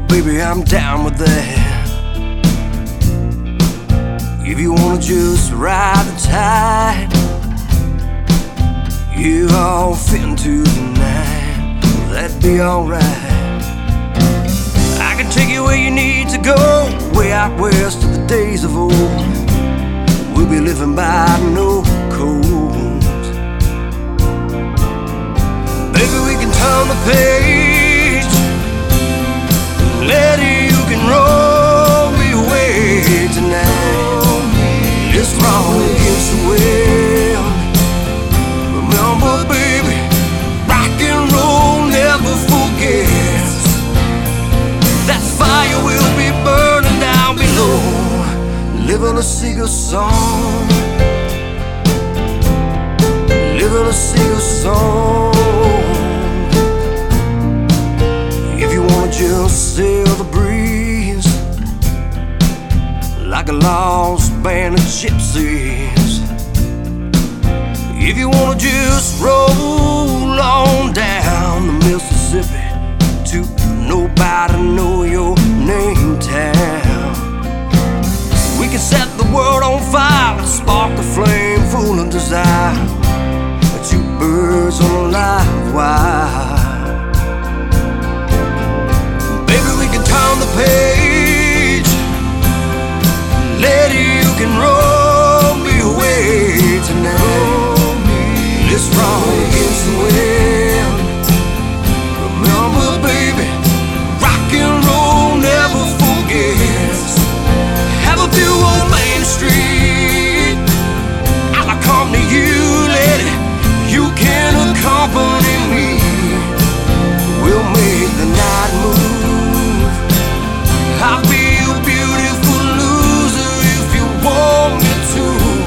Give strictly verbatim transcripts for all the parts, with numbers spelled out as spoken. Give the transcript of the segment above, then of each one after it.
baby, I'm down with that. If you wanna just ride the tide, you all fit into the night, that'd be alright. I can take you where you need to go, way out west to the days of old. We'll be living by no codes. Baby, we can turn the page, let you can roll me away tonight. It's wrong against the wind. Remember, baby, rock and roll never forgets. That fire will be burning down below, living a seagull song, living a seagull song. If you wanna just sail the breeze like a lost band of gypsies, if you wanna just roll on down the Mississippi to nobody know your name town, we can set the world on fire, spark the flame full of desire, two birds on a live wire. Baby, we can turn the page, let you can roll me away tonight. It's wrong against the wind. Remember, baby, rock and roll never forgets. Have a view on Main Street, I'll come to you, lady. You can accompany me. We'll make the night move. I'll be a beautiful loser if you want me to.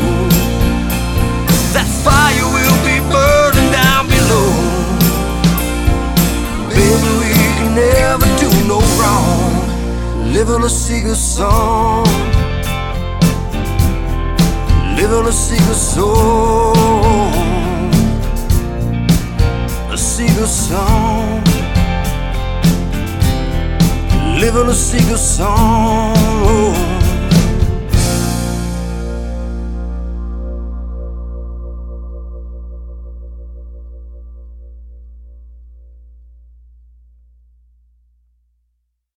That fire will be burning down below. Baby, we can never do no wrong, living a seagull song, living a seagull song, a seagull song, living a seagull song.